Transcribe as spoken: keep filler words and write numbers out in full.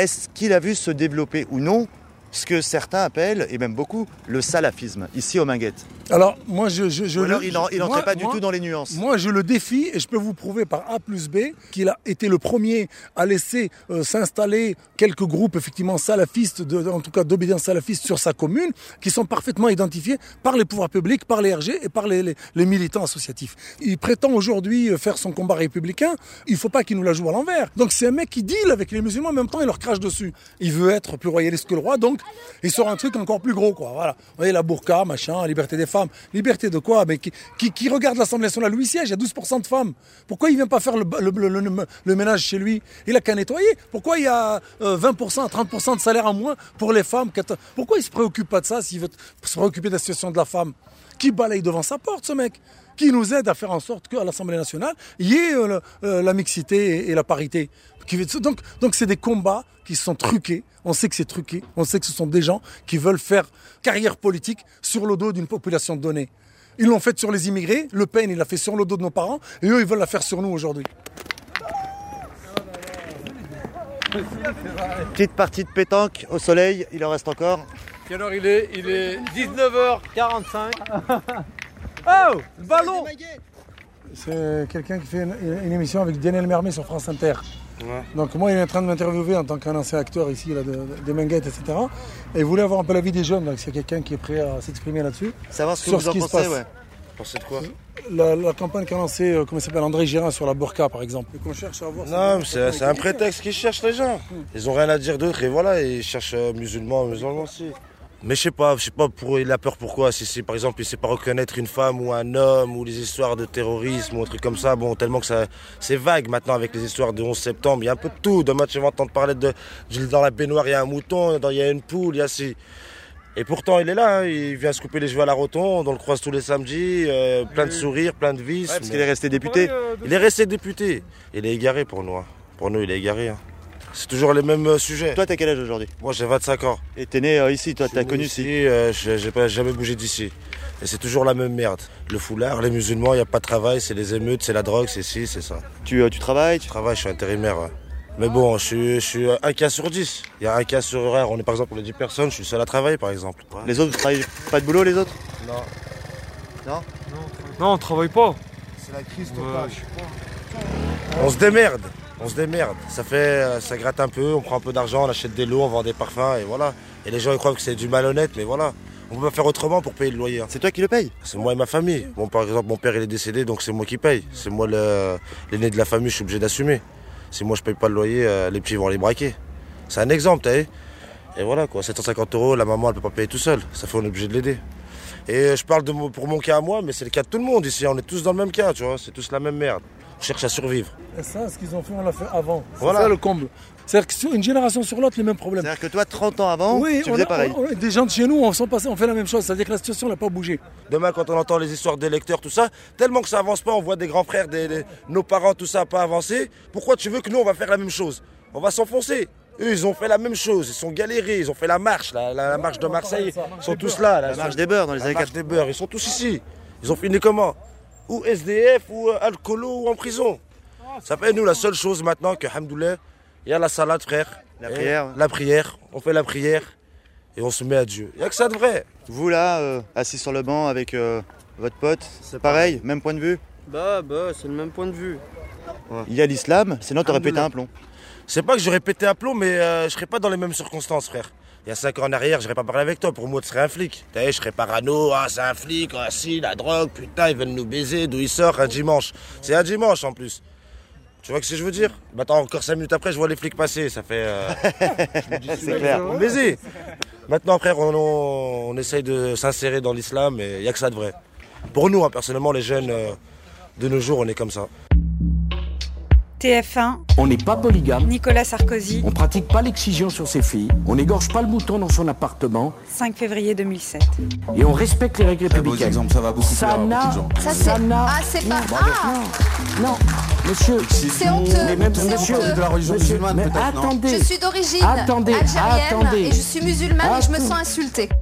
est-ce qu'il a vu se développer ou non ce que certains appellent, et même beaucoup, le salafisme, ici au Minguettes? Alors, moi, je... je, je Ou alors, le, il n'entrait pas du moi, tout dans les nuances. Moi, je le défie, et je peux vous prouver par A plus B qu'il a été le premier à laisser euh, s'installer quelques groupes, effectivement, salafistes, de, en tout cas d'obédience salafiste sur sa commune, qui sont parfaitement identifiés par les pouvoirs publics, par les R G et par les, les, les militants associatifs. Il prétend aujourd'hui faire son combat républicain, il ne faut pas qu'il nous la joue à l'envers. Donc, c'est un mec qui deal avec les musulmans, en même temps, il leur crache dessus. Il veut être plus royaliste que le roi, donc il sort un truc encore plus gros, quoi. Voilà. Vous voyez, la burqa, machin, liberté des femmes. Liberté de quoi? Mais qui, qui, qui regarde l'Assemblée nationale? Lui siège, il y a douze pour cent de femmes. Pourquoi il ne vient pas faire le, le, le, le, le ménage chez lui? Il n'a qu'à nettoyer. Pourquoi il y a euh, vingt pour cent, trente pour cent de salaire en moins pour les femmes? Pourquoi il ne se préoccupe pas de ça s'il veut se préoccuper de la situation de la femme? Qui balaye devant sa porte, ce mec? Qui nous aide à faire en sorte qu'à l'Assemblée nationale, il y ait euh, euh, la mixité et, et la parité. Donc, donc c'est des combats qui sont truqués. On sait que c'est truqué. On sait que ce sont des gens qui veulent faire carrière politique sur le dos d'une population donnée. Ils l'ont fait sur les immigrés. Le Pen, il l'a fait sur le dos de nos parents. Et eux, ils veulent la faire sur nous aujourd'hui. Petite partie de pétanque au soleil. Il en reste encore. Quelle heure il est? Il est dix-neuf heures quarante-cinq. Oh, le ballon! C'est quelqu'un qui fait une, une émission avec Daniel Mermet sur France Inter. Ouais. Donc moi, il est en train de m'interviewer en tant qu'un ancien acteur ici, là, de, de, des Minguettes, et cetera. Et il voulait avoir un peu l'avis des jeunes, donc s'il y a quelqu'un qui est prêt à s'exprimer là-dessus. Savoir ce que sur vous ce en qui pensez, se passe. Ouais. Pensez de quoi? la, la campagne qu'a lancée, euh, comment il s'appelle, André Gérin sur la burqa, par exemple. Et qu'on cherche à avoir... Non, mais c'est, c'est un prétexte qu'ils cherchent, les gens. Ils ont rien à dire d'autre, et voilà, ils cherchent euh, musulmans, musulmans aussi. Mais je sais pas, je sais pas pour il a peur pourquoi. Si c'est par exemple il sait pas reconnaître une femme ou un homme ou les histoires de terrorisme ou un truc comme ça, bon tellement que ça c'est vague maintenant avec les histoires de onze septembre, il y a un peu de tout. Demain tu vas entendre parler de dans la baignoire il y a un mouton, dans, il y a une poule, il y a si. Et pourtant il est là, hein, il vient se couper les cheveux à la rotonde, on le croise tous les samedis, euh, plein de sourires, plein de vis. Ouais, parce qu'il est resté député. Il est resté député. Il est égaré pour nous. Hein. Pour nous il est égaré. Hein. C'est toujours les mêmes sujets. Toi, t'as quel âge aujourd'hui? Moi, j'ai vingt-cinq ans. Et t'es né euh, ici, toi, t'as connu ici? euh, J'ai pas jamais bougé d'ici. Et c'est toujours la même merde. Le foulard, les musulmans, il n'y a pas de travail, c'est les émeutes, c'est la drogue, c'est ci, c'est ça. Tu, euh, tu travailles tu... Je travaille, je suis intérimaire. Ouais. Mais bon, je suis, je suis un cas sur dix. Il y a un cas sur horaire. On est par exemple, on est dix personnes, je suis seul à travailler, par exemple. Ouais. Les autres, vous travaillez pas de boulot, les autres? Non. Non Non, on travaille pas. C'est la crise totale. Ouais. On se démerde. On se démerde, ça fait, ça gratte un peu, on prend un peu d'argent, on achète des lots, on vend des parfums et voilà. Et les gens ils croient que c'est du malhonnête, mais voilà. On peut pas faire autrement pour payer le loyer. C'est toi qui le payes? C'est moi et ma famille. Bon, par exemple, mon père il est décédé, donc c'est moi qui paye. C'est moi le, l'aîné de la famille, je suis obligé d'assumer. Si moi je paye pas le loyer, euh, les petits vont les braquer. C'est un exemple, t'as vu. Et voilà quoi, sept cent cinquante euros, la maman elle peut pas payer tout seul. Ça fait on est obligé de l'aider. Et je parle de, pour mon cas à moi, mais c'est le cas de tout le monde ici. On est tous dans le même cas, tu vois, c'est tous la même merde. On cherche à survivre. Et ça, ce qu'ils ont fait, on l'a fait avant. C'est voilà. ça le comble. C'est-à-dire que sur une génération sur l'autre, les mêmes problèmes. C'est-à-dire que toi, trente ans avant, oui, tu on faisais a, pareil. On, on, des gens de chez nous, on, sont passés, on fait la même chose. C'est-à-dire que la situation n'a pas bougé. Demain, quand on entend les histoires d'électeurs, tout ça, tellement que ça avance pas, on voit des grands frères, des, des, nos parents, tout ça, pas avancer. Pourquoi tu veux que nous, on va faire la même chose? On va s'enfoncer. Eux, ils ont fait la même chose, ils sont galérés, ils ont fait la marche, la, la, la marche de Marseille, ils sont tous là. La marche des beurs dans les années quatre. La marche des beurs, ils sont tous ici. Ils ont fini comment? Ou S D F, ou alcoolo, ou en prison. Ça fait nous la seule chose maintenant que, hamdoulilah, il y a la salade, frère. La prière. La prière, on fait la prière et on se met à Dieu. Il n'y a que ça de vrai. Vous là, euh, assis sur le banc avec euh, votre pote, c'est pareil, pareil, même point de vue? Bah, bah, c'est le même point de vue. Ouais. Il y a l'islam, sinon t'aurais pété un plomb. C'est pas que j'aurais pété un plomb, mais euh, je serais pas dans les mêmes circonstances, frère. Il y a cinq ans en arrière, j'aurais pas parlé avec toi. Pour moi, tu serais un flic. T'as vu, je serais parano. Ah, c'est un flic. Ah, si, la drogue. Putain, ils veulent nous baiser. D'où il sort un dimanche? C'est un dimanche en plus. Tu vois ce que je veux dire? Maintenant, encore cinq minutes après, je vois les flics passer. Ça fait. Euh... c'est clair. On baiser. Maintenant, frère, on, on, on essaye de s'insérer dans l'islam et il n'y a que ça de vrai. Pour nous, hein, personnellement, les jeunes euh, de nos jours, on est comme ça. T F un. On n'est pas polygame. Nicolas Sarkozy. On pratique pas l'excision sur ses filles. On n'égorge pas le mouton dans son appartement. cinq février deux mille sept. Et on respecte les règles républicaines. Exemple, ça va beaucoup ça n'a, ça c'est, ça n'a, ah c'est pas, non, ah non, non, monsieur, c'est honteux, mais même c'est monsieur, honteux. De la religion musulmane, mais peut-être, attendez, je suis d'origine attendez, algérienne attendez. et je suis musulmane Attends. et je me sens insultée.